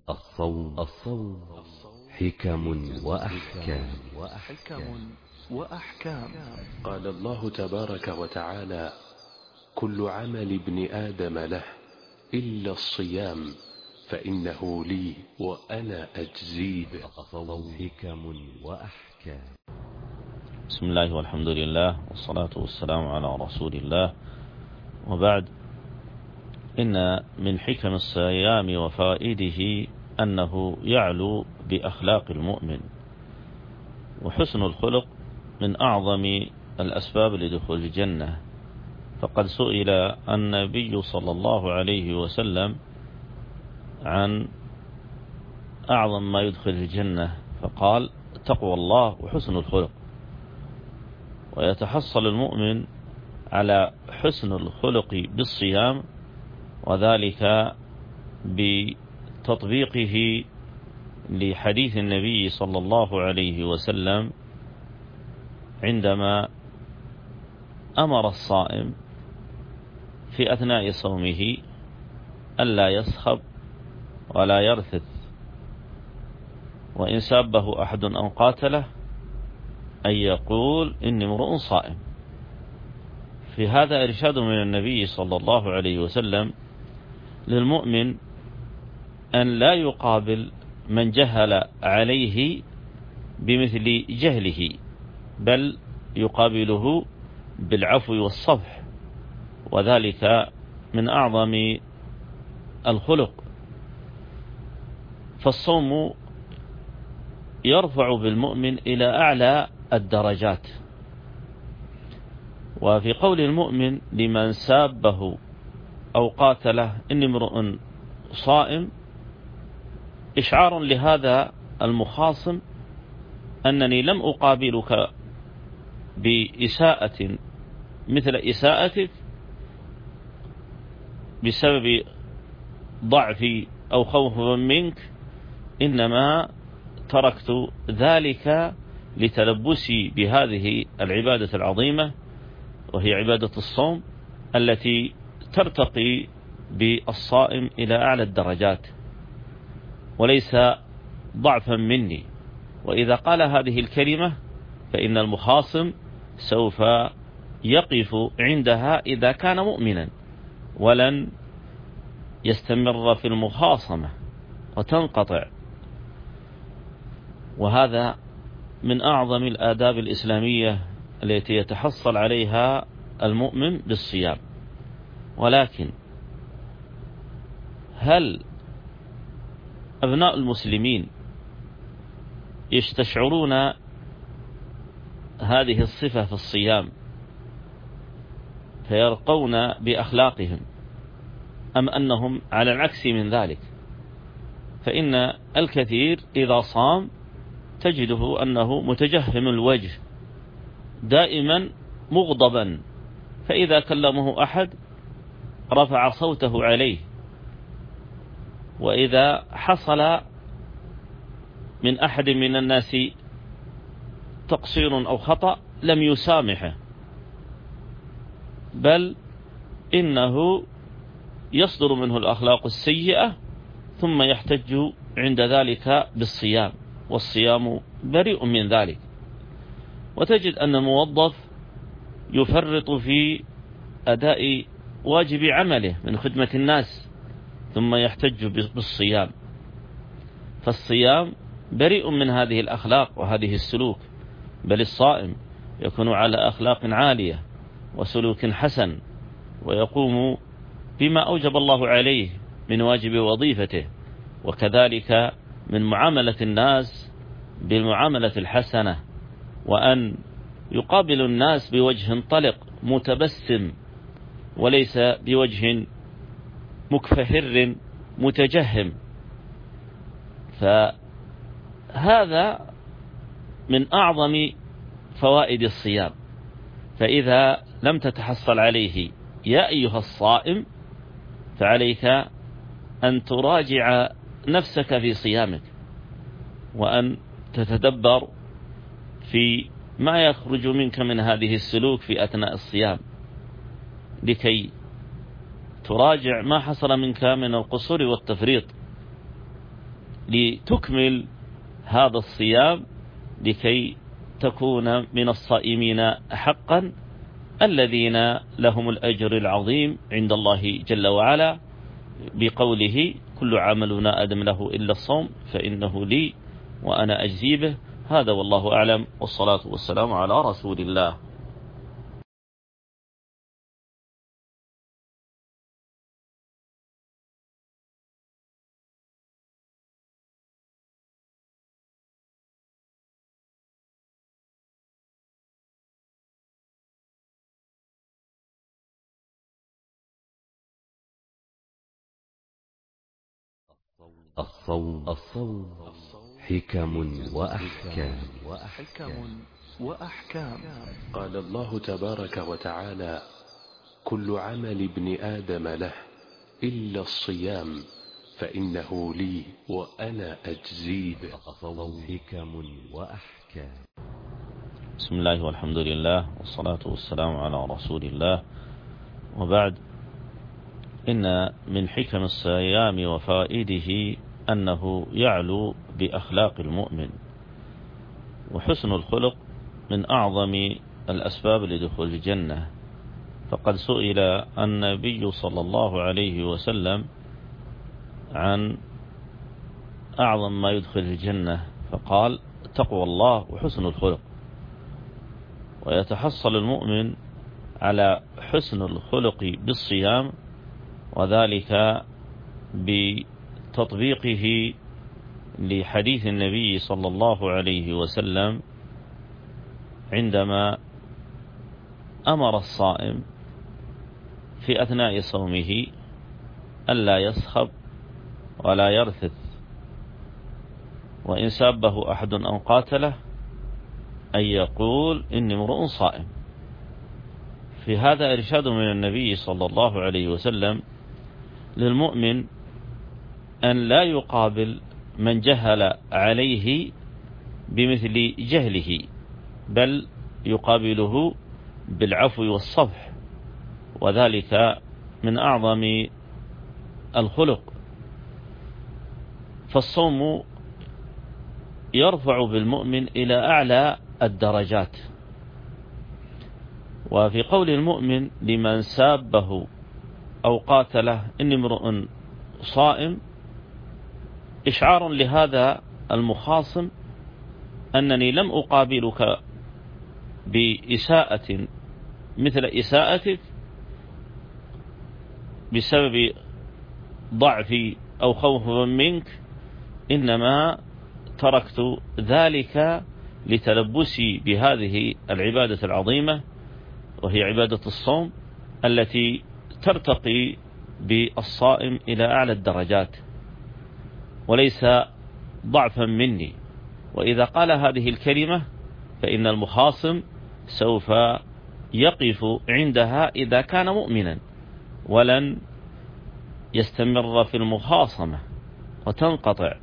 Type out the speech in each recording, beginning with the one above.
الصوم حكم وأحكام. قال الله تبارك وتعالى: كل عمل ابن آدم له إلا الصيام فإنه لي وأنا أجزي به. الصوم حكم وأحكام. بسم الله والحمد لله والصلاة والسلام على رسول الله، وبعد. إن من حكم الصيام وفائده أنه يعلو بأخلاق المؤمن، وحسن الخلق من أعظم الأسباب لدخول الجنة. فقد سئل النبي صلى الله عليه وسلم عن أعظم ما يدخل الجنة، فقال: تقوى الله وحسن الخلق. ويتحصل المؤمن على حسن الخلق بالصيام، وذلك بتطبيقه لحديث النبي صلى الله عليه وسلم عندما أمر الصائم في أثناء صومه ألا يسخب ولا يرثث، وإن سابه أحد أو قاتله أن يقول: إني امرؤ صائم. في هذا إرشاد من النبي صلى الله عليه وسلم للمؤمن أن لا يقابل من جهل عليه بمثل جهله، بل يقابله بالعفو والصفح، وذلك من أعظم الخلق. فالصوم يرفع بالمؤمن إلى أعلى الدرجات. وفي قول المؤمن لمن سابه أو قاتله: إني امرؤ صائم، إشعار لهذا المخاصم أنني لم أقابلك بإساءة مثل إساءتك بسبب ضعفي أو خوف منك، إنما تركت ذلك لتلبسي بهذه العبادة العظيمة، وهي عبادة الصوم التي ترتقي بالصائم إلى أعلى الدرجات، وليس ضعفا مني. وإذا قال هذه الكلمة فإن المخاصم سوف يقف عندها إذا كان مؤمنا، ولن يستمر في المخاصمة وتنقطع. وهذا من أعظم الآداب الإسلامية التي يتحصل عليها المؤمن بالصيام. ولكن هل أبناء المسلمين يستشعرون هذه الصفة في الصيام فيرقون بأخلاقهم، أم أنهم على العكس من ذلك؟ فإن الكثير إذا صام تجده أنه متجهم الوجه، دائما مغضبا، فإذا كلمه أحد رفع صوته عليه، وإذا حصل من أحد من الناس تقصير أو خطأ لم يسامحه، بل إنه يصدر منه الأخلاق السيئة، ثم يحتج عند ذلك بالصيام، والصيام بريء من ذلك. وتجد أن الموظف يفرط في أداء واجب عمله من خدمة الناس ثم يحتج بالصيام. فالصيام بريء من هذه الأخلاق وهذه السلوك، بل الصائم يكون على أخلاق عالية وسلوك حسن، ويقوم بما أوجب الله عليه من واجب وظيفته، وكذلك من معاملة الناس بالمعاملة الحسنة، وأن يقابل الناس بوجه طلق متبسم، وليس بوجه مكفهر متجهم. فهذا من أعظم فوائد الصيام. فإذا لم تتحصل عليه يا أيها الصائم، فعليك أن تراجع نفسك في صيامك، وأن تتدبر في ما يخرج منك من هذه السلوك في أثناء الصيام، لكي تراجع ما حصل منك من القصور والتفريط. لتكمل هذا الصيام لكي تكون من الصائمين حقا الذين لهم الأجر العظيم عند الله جل وعلا، بقوله كل عملنا آدم له إلا الصوم فإنه لي وأنا أجزي به. هذا والله أعلم، والصلاة والسلام على رسول الله. الصوم حكم وأحكام. قال الله تبارك وتعالى: كل عمل ابن آدم له إلا الصيام فإنه لي وأنا أجزي به. حكم وأحكام. بسم الله والحمد لله والصلاة والسلام على رسول الله، وبعد. إن من حكم الصيام وفائده أنه يعلو بأخلاق المؤمن، وحسن الخلق من أعظم الأسباب لدخول الجنة. فقد سئل النبي صلى الله عليه وسلم عن أعظم ما يدخل الجنة، فقال: تقوى الله وحسن الخلق. ويتحصل المؤمن على حسن الخلق بالصيام، وذلك بتطبيقه لحديث النبي صلى الله عليه وسلم عندما أمر الصائم في أثناء صومه ألا يسخب ولا يرثث، وإن سابه أحد أو قاتله أن يقول إني امرؤ صائم. في هذا إرشاد من النبي صلى الله عليه وسلم للمؤمن أن لا يقابل من جهل عليه بمثل جهله، بل يقابله بالعفو والصفح، وذلك من أعظم الخلق. فالصوم يرفع بالمؤمن إلى أعلى الدرجات. وفي قول المؤمن لمن سابه أو قاتله إني امرؤ صائم، إشعار لهذا المخاصم أنني لم أقابلك بإساءة مثل إساءتك بسبب ضعفي أو خوف منك، إنما تركت ذلك لتلبسي بهذه العبادة العظيمة، وهي عبادة الصوم التي ترتقي بالصائم إلى أعلى الدرجات، وليس ضعفا مني. وإذا قال هذه الكلمة فإن المخاصم سوف يقف عندها إذا كان مؤمنا، ولن يستمر في المخاصمة وتنقطع.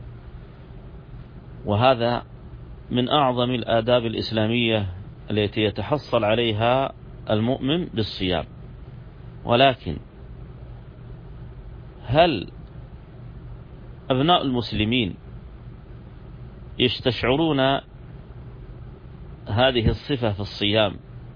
وهذا من أعظم الآداب الإسلامية التي يتحصل عليها المؤمن بالصيام. ولكن هل أبناء المسلمين يستشعرون هذه الصفة في الصيام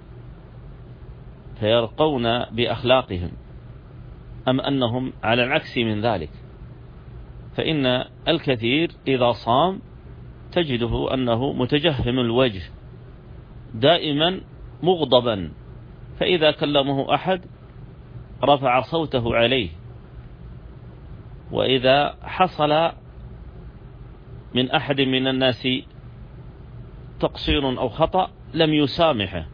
فيرقون بأخلاقهم، أم أنهم على العكس من ذلك؟ فإن الكثير إذا صام تجده أنه متجهم الوجه، دائما مغضبا، فإذا كلمه أحد رفع صوته عليه، وإذا حصل من أحد من الناس تقصير أو خطأ لم يسامحه،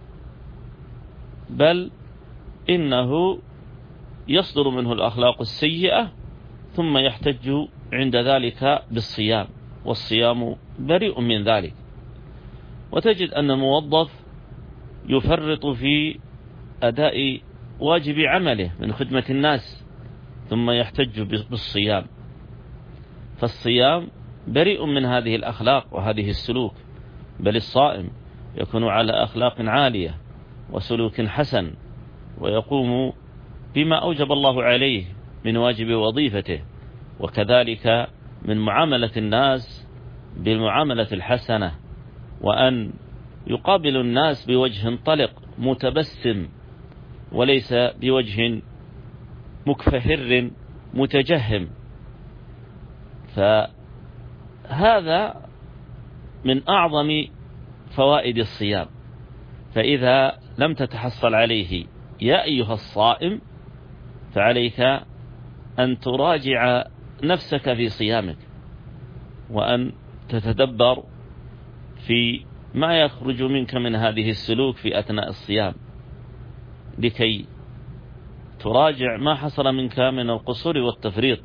بل إنه يصدر منه الأخلاق السيئة ثم يحتج عند ذلك بالصيام، والصيام بريء من ذلك. وتجد أن الموظف يفرط في أداء واجب عمله من خدمة الناس ثم يحتج بالصيام. فالصيام بريء من هذه الأخلاق وهذه السلوك، بل الصائم يكون على أخلاق عالية وسلوك حسن، ويقوم بما أوجب الله عليه من واجب وظيفته، وكذلك من معاملة الناس بالمعاملة الحسنة، وأن يقابل الناس بوجه طلق متبسم وليس بوجه مكفهر متجهم. فهذا من أعظم فوائد الصيام. فإذا لم تتحصل عليه يا أيها الصائم فعليك أن تراجع نفسك في صيامك، وأن تتدبر في ما يخرج منك من هذه السلوك في أثناء الصيام، لكي تراجع ما حصل منك من القصور والتفريط،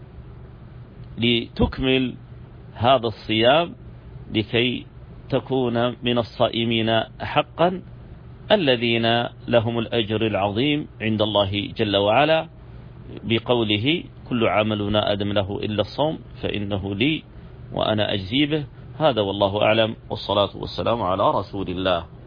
لتكمل هذا الصيام لكي تكون من الصائمين حقا الذين لهم الأجر العظيم عند الله جل وعلا، بقوله كل عملنا آدم له إلا الصوم فإنه لي وأنا أجزي به. هذا والله أعلم، والصلاة والسلام على رسول الله.